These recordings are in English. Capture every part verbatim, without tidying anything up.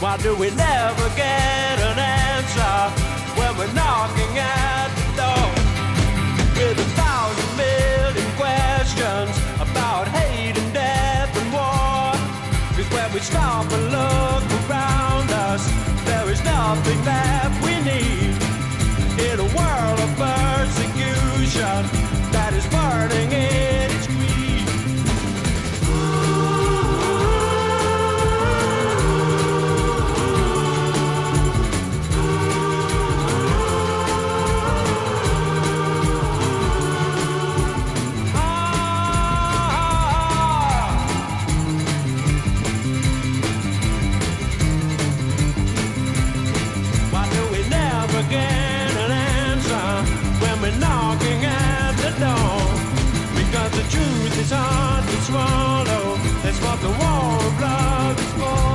Why do we never get an answer when we're knocking at the door? With a thousand million questions about hate and death and war. Cause when we stop and look around us, there is nothing that we need. In a world of persecution that is burning in its greed. Why do we never get an answer when we're knocking at the door? Because the truth is hard to swallow. That's what the war of love is for.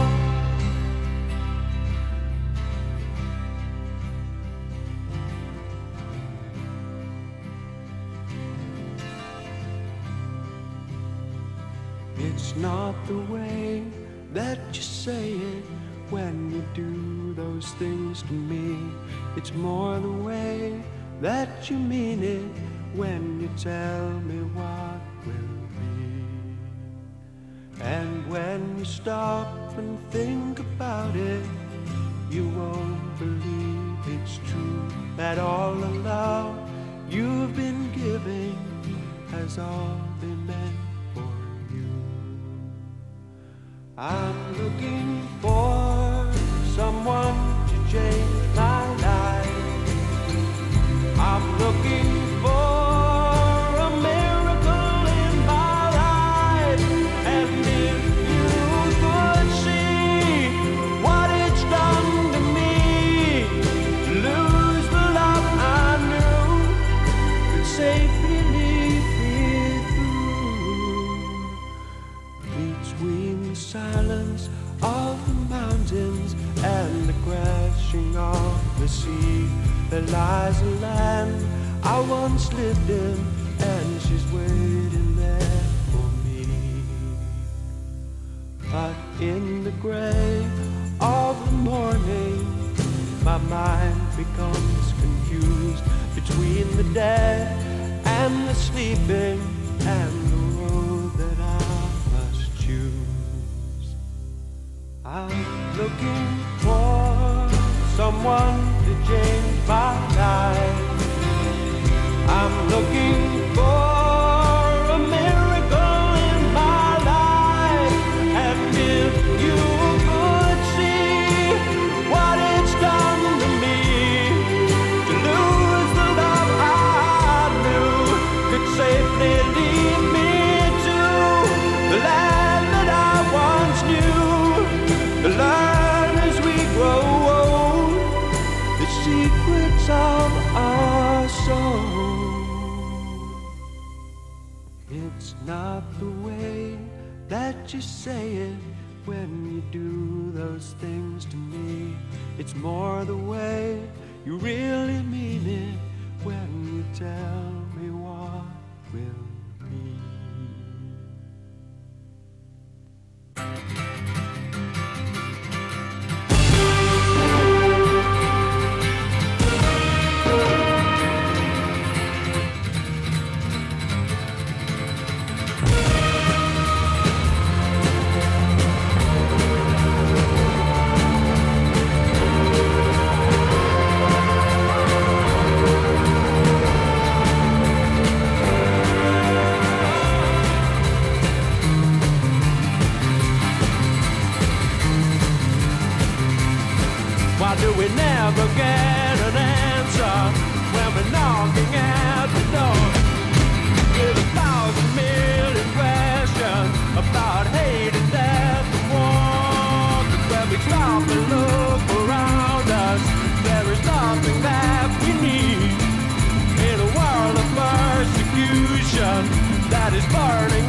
It's not the way that you say it when you do those things to me. It's more the way that you mean it when you tell me what will be. And when you stop and think about it, you won't believe it's true that all the love you've been giving has all been meant for you. I'm looking for someone to change my life. I'm looking for a miracle in my life. And if you could see what it's done to me, to lose the love I knew could safely lead me through. Between the silence of the mountains and the crashing of the sea, there lies a land I once lived in, and she's waiting there for me. But in the gray of the morning, my mind becomes confused between the dead and the sleeping, and the road that I must choose. I'm looking for someone to change my life. I'm looking for a miracle in my life. And if you could see what it's done to me, to lose the love I knew could safely lead me to the land that I once knew, to learn as we grow old the secrets of our soul. It's not the way that you say it when you do those things to me. It's more the way you really mean it when you tell me what will be. Why do we never get an answer when we're knocking at the door? With a thousand million questions about hate and death and war. But when we stop and look around us, there is nothing that we need. In a world of persecution that is burning